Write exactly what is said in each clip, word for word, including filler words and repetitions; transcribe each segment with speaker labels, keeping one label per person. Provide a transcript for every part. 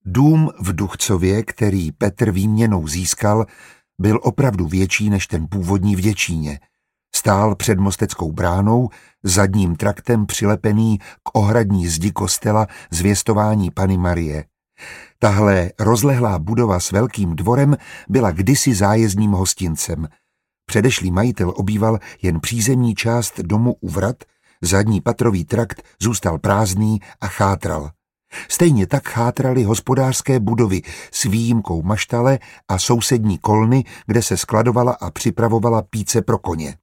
Speaker 1: Dům v Duchcově, který Petr výměnou získal, byl opravdu větší než ten původní v Děčíně. Stál před Mosteckou bránou, zadním traktem přilepený k ohradní zdi kostela Zvěstování Panny Marie. Tahle rozlehlá budova s velkým dvorem byla kdysi zájezdním hostincem. Předešlý majitel obýval jen přízemní část domu u vrat, zadní patrový trakt zůstal prázdný a chátral. Stejně tak chátraly hospodářské budovy s výjimkou maštale a sousední kolny, kde se skladovala a připravovala píce pro koně.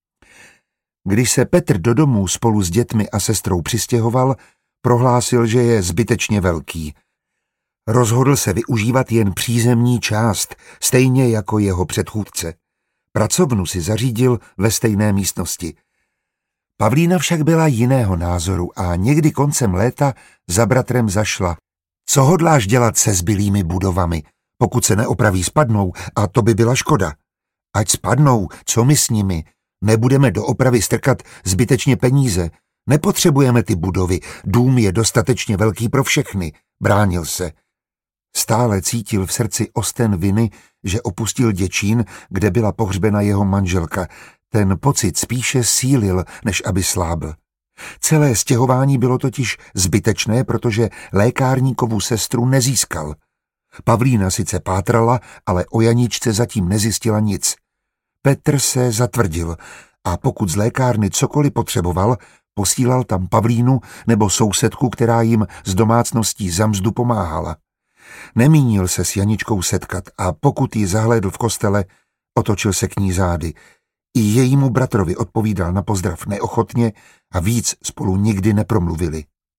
Speaker 1: Když se Petr do domu spolu s dětmi a sestrou přistěhoval, prohlásil, že je zbytečně velký. Rozhodl se využívat jen přízemní část, stejně jako jeho předchůdce. Pracovnu si zařídil ve stejné místnosti. Pavlína však byla jiného názoru a někdy koncem léta za bratrem zašla. Co hodláš dělat se zbylými budovami, pokud se neopraví spadnou, a to by byla škoda. Ať spadnou, co my s nimi? Nebudeme do opravy strkat zbytečně peníze. Nepotřebujeme ty budovy, dům je dostatečně velký pro všechny, bránil se. Stále cítil v srdci osten viny, že opustil Děčín, kde byla pohřbena jeho manželka. Ten pocit spíše sílil, než aby slábl. Celé stěhování bylo totiž zbytečné, protože lékárníkovu sestru nezískal. Pavlína sice pátrala, ale o Janičce zatím nezjistila nic. Petr se zatvrdil a pokud z lékárny cokoliv potřeboval, posílal tam Pavlínu nebo sousedku, která jim z domácností za mzdu pomáhala. Nemínil se s Janičkou setkat a pokud ji zahlédl v kostele, otočil se k ní zády. I jejímu bratrovi odpovídal na pozdrav neochotně a víc spolu nikdy nepromluvili.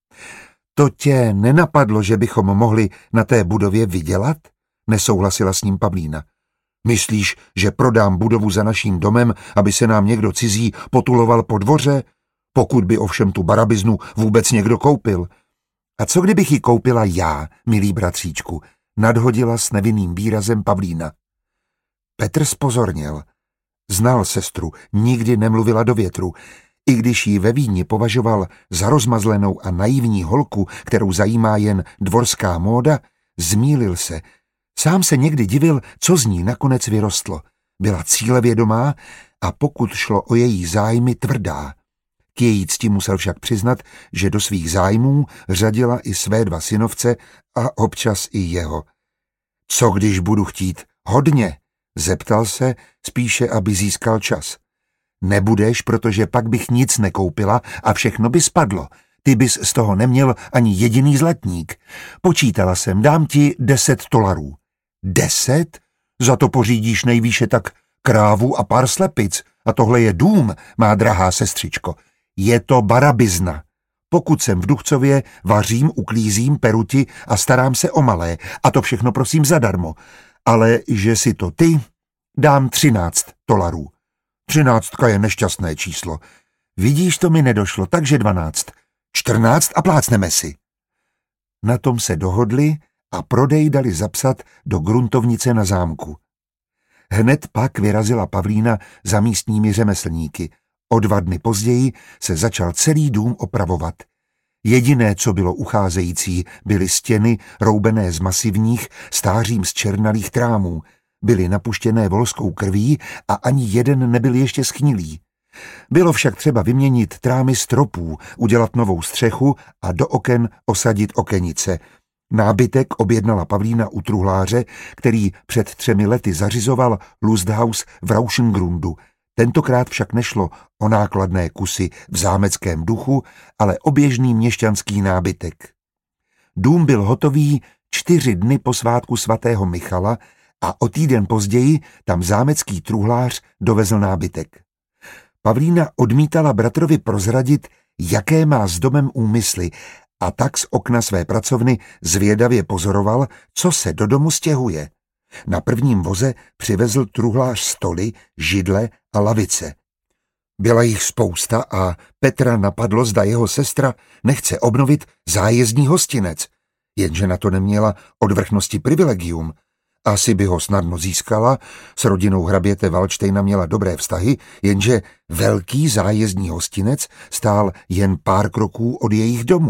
Speaker 1: To tě nenapadlo, že bychom mohli na té budově vydělat? Nesouhlasila s ním Pavlína. Myslíš, že prodám budovu za naším domem, aby se nám někdo cizí potuloval po dvoře? Pokud by ovšem tu barabiznu vůbec někdo koupil. A co kdybych ji koupila já, milý bratříčku? Nadhodila s nevinným výrazem Pavlína. Petr zpozorněl. Znal sestru, nikdy nemluvila do větru. I když ji ve Vídni považoval za rozmazlenou a naivní holku, kterou zajímá jen dvorská móda, zmýlil se. Sám se někdy divil, co z ní nakonec vyrostlo. Byla cílevědomá a pokud šlo o její zájmy, tvrdá. K její cti musel však přiznat, že do svých zájmů řadila i své dva synovce a občas i jeho. Co když budu chtít hodně? Zeptal se, spíše aby získal čas. Nebudeš, protože pak bych nic nekoupila a všechno by spadlo. Ty bys z toho neměl ani jediný zlatník. Počítala jsem, dám ti deset dolarů. Deset? Za to pořídíš nejvýše tak krávu a pár slepic. A tohle je dům, má drahá sestřičko. Je to barabizna. Pokud jsem v Duchcově, vařím, uklízím, peru ti a starám se o malé. A to všechno prosím zadarmo. Ale že si to ty, dám třináct dolarů. Třináctka je nešťastné číslo. Vidíš, to mi nedošlo, takže dvanáct. Čtrnáct a plácneme si. Na tom se dohodli a prodej dali zapsat do gruntovnice na zámku. Hned pak vyrazila Pavlína za místními řemeslníky. O dva dny později se začal celý dům opravovat. Jediné, co bylo ucházející, byly stěny roubené z masivních, stářím zčernalých trámů. Byly napuštěné volskou krví a ani jeden nebyl ještě schnilý. Bylo však třeba vyměnit trámy stropů, udělat novou střechu a do oken osadit okenice. Nábytek objednala Pavlína u truhláře, který před třemi lety zařizoval Lusthaus v Rauschengrundu. Tentokrát však nešlo o nákladné kusy v zámeckém duchu, ale o běžný měšťanský nábytek. Dům byl hotový čtyři dny po svátku svatého Michala a o týden později tam zámecký truhlář dovezl nábytek. Pavlína odmítala bratrovi prozradit, jaké má s domem úmysly, a tak z okna své pracovny zvědavě pozoroval, co se do domu stěhuje. Na prvním voze přivezl truhlář stoly, židle a lavice. Byla jich spousta a Petra napadlo, zda jeho sestra nechce obnovit zájezdní hostinec, jenže na to neměla od vrchnosti privilegium. Asi by ho snadno získala, s rodinou hraběte Valdštejna měla dobré vztahy, jenže velký zájezdní hostinec stál jen pár kroků od jejich domu.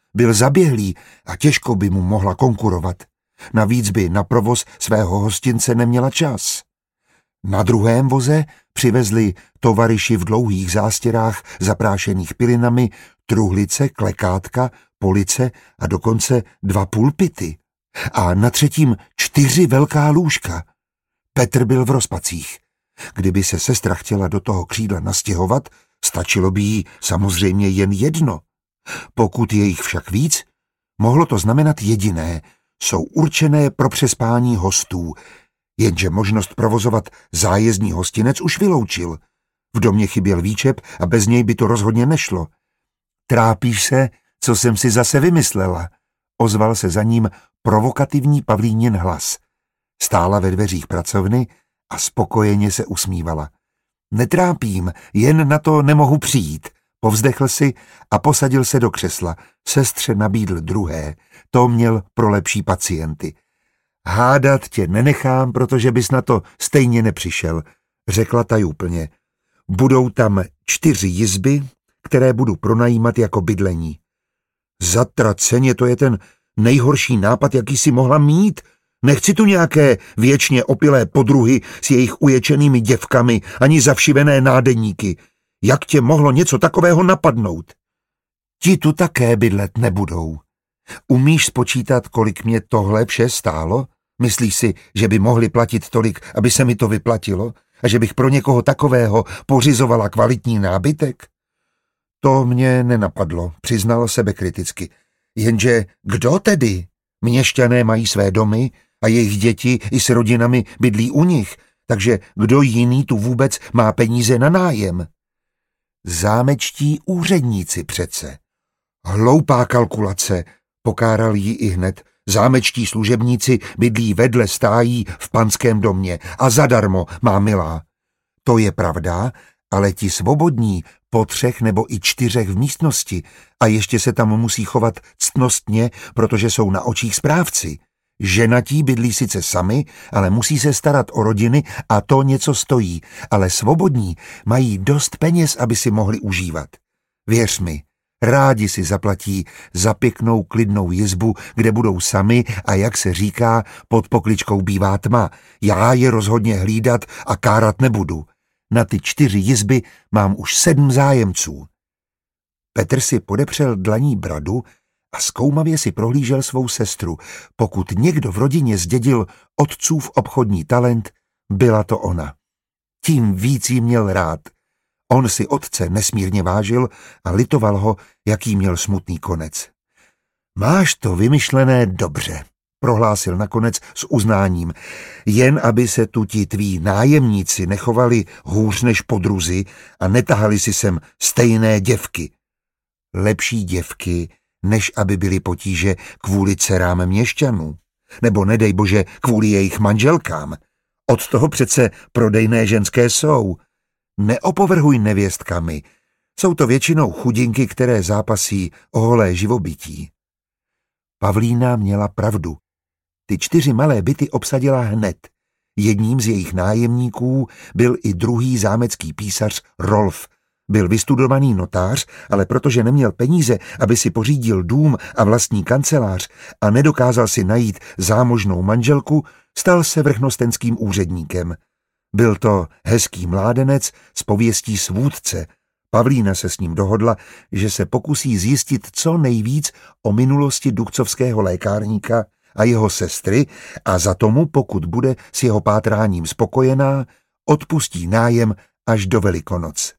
Speaker 1: Byl zaběhlý a těžko by mu mohla konkurovat. Navíc by na provoz svého hostince neměla čas. Na druhém voze přivezli tovaryši v dlouhých zástěrách zaprášených pilinami truhlice, klekátka, police a dokonce dva pulpity. A na třetím čtyři velká lůžka. Petr byl v rozpacích. Kdyby se sestra chtěla do toho křídla nastěhovat, stačilo by jí samozřejmě jen jedno. Pokud je jich však víc, mohlo to znamenat jediné. Jsou určené pro přespání hostů, jenže možnost provozovat zájezdní hostinec už vyloučil. V domě chyběl výčep a bez něj by to rozhodně nešlo. Trápíš se, co jsem si zase vymyslela? Ozval se za ním provokativní Pavlínin hlas. Stála ve dveřích pracovny a spokojeně se usmívala. Netrápím, jen na to nemohu přijít. Povzdechl si a posadil se do křesla. Sestře nabídl druhé. To měl pro lepší pacienty. Hádat tě nenechám, protože bys na to stejně nepřišel, řekla tajúplně. Budou tam čtyři jizby, které budu pronajímat jako bydlení. Zatraceně, to je ten nejhorší nápad, jaký si mohla mít. Nechci tu nějaké věčně opilé podruhy s jejich uječenými děvkami ani zavšivené nádeníky. Jak tě mohlo něco takového napadnout? Ti tu také bydlet nebudou. Umíš spočítat, kolik mě tohle vše stálo? Myslíš si, že by mohli platit tolik, aby se mi to vyplatilo? A že bych pro někoho takového pořizovala kvalitní nábytek? To mě nenapadlo, přiznal sebekriticky. Jenže kdo tedy? Měšťané mají své domy a jejich děti i s rodinami bydlí u nich, takže kdo jiný tu vůbec má peníze na nájem? Zámečtí úředníci přece. Hloupá kalkulace, pokáral jí ihned. Zámečtí služebníci bydlí vedle stájí v panském domě a zadarmo, má milá. To je pravda, ale ti svobodní po třech nebo i čtyřech v místnosti a ještě se tam musí chovat ctnostně, protože jsou na očích správci. Ženatí bydlí sice sami, ale musí se starat o rodiny a to něco stojí, ale svobodní mají dost peněz, aby si mohli užívat. Věř mi, rádi si zaplatí za pěknou klidnou jizbu, kde budou sami a jak se říká, pod pokličkou bývá tma. Já je rozhodně hlídat a kárat nebudu. Na ty čtyři jizby mám už sedm zájemců. Petr si podepřel dlaní bradu a zkoumavě si prohlížel svou sestru. Pokud někdo v rodině zdědil otcův obchodní talent, byla to ona. Tím víc jí měl rád. On si otce nesmírně vážil a litoval ho, jaký měl smutný konec. Máš to vymyšlené dobře, prohlásil nakonec s uznáním, jen aby se tu ti tví nájemníci nechovali hůř než podruzi a netahali si sem stejné děvky. Lepší děvky, než aby byly potíže kvůli dcerám měšťanů, nebo nedej bože kvůli jejich manželkám. Od toho přece prodejné ženské jsou. Neopovrhuj nevěstkami, jsou to většinou chudinky, které zápasí o holé živobytí. Pavlína měla pravdu. Ty čtyři malé byty obsadila hned. Jedním z jejich nájemníků byl i druhý zámecký písař Rolf. Byl vystudovaný notář, ale protože neměl peníze, aby si pořídil dům a vlastní kancelář a nedokázal si najít zámožnou manželku, stal se vrchnostenským úředníkem. Byl to hezký mládenec s pověstí svůdce. Pavlína se s ním dohodla, že se pokusí zjistit co nejvíc o minulosti dukcovského lékárníka a jeho sestry a za tomu, pokud bude s jeho pátráním spokojená, odpustí nájem až do Velikonoc.